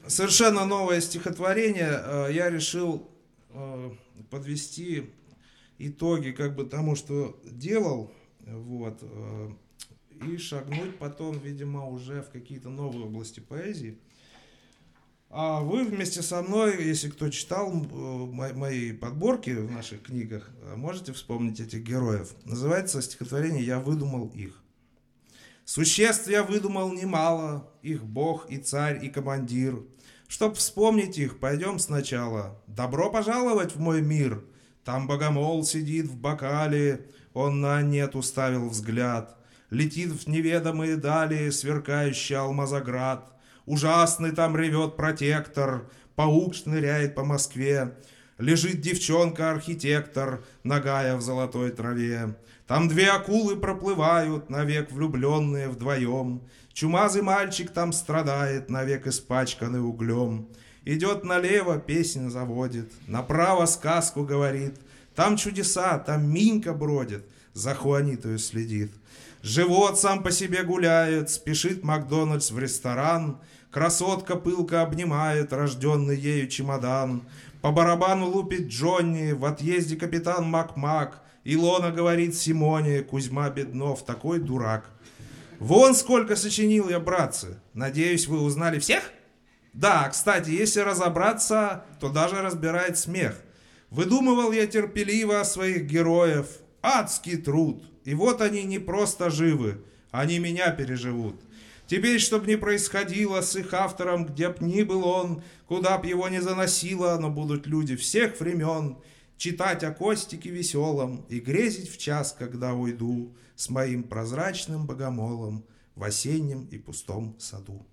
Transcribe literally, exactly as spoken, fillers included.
совершенно новое стихотворение. Э, Я решил э, подвести итоги как бы тому, что делал, вот, э, и шагнуть потом, видимо, уже в какие-то новые области поэзии. А вы вместе со мной, если кто читал э, мо- мои подборки в наших книгах, э, можете вспомнить этих героев. Называется стихотворение «Я выдумал их». Существ я выдумал немало, их бог и царь и командир. Чтоб вспомнить их, пойдем сначала. Добро пожаловать в мой мир. Там богомол сидит в бокале, он на нет уставил взгляд. Летит в неведомые дали сверкающий алмазоград. Ужасный там ревет протектор, паук шныряет по Москве. Лежит девчонка-архитектор, нагая в золотой траве. Там две акулы проплывают, навек влюбленные вдвоем. Чумазый мальчик там страдает, навек испачканный углем. Идет налево, песнь заводит, направо сказку говорит. Там чудеса, там Минька бродит, за Хуанитою следит. Живот сам по себе гуляет, спешит Макдональдс в ресторан. Красотка пылко обнимает рожденный ею чемодан. По барабану лупит Джонни, в отъезде капитан Мак-Мак. Илона говорит Симоне, Кузьма Беднов такой дурак. Вон сколько сочинил я, братцы. Надеюсь, вы узнали всех? Да, кстати, если разобраться, то даже разбирает смех. Выдумывал я терпеливо своих героев. Адский труд. И вот они не просто живы, они меня переживут. Теперь, чтоб не происходило с их автором, где б ни был он, куда б его ни заносило, но будут люди всех времен читать о Костике веселом и грезить в час, когда уйду с моим прозрачным богомолом в осеннем и пустом саду.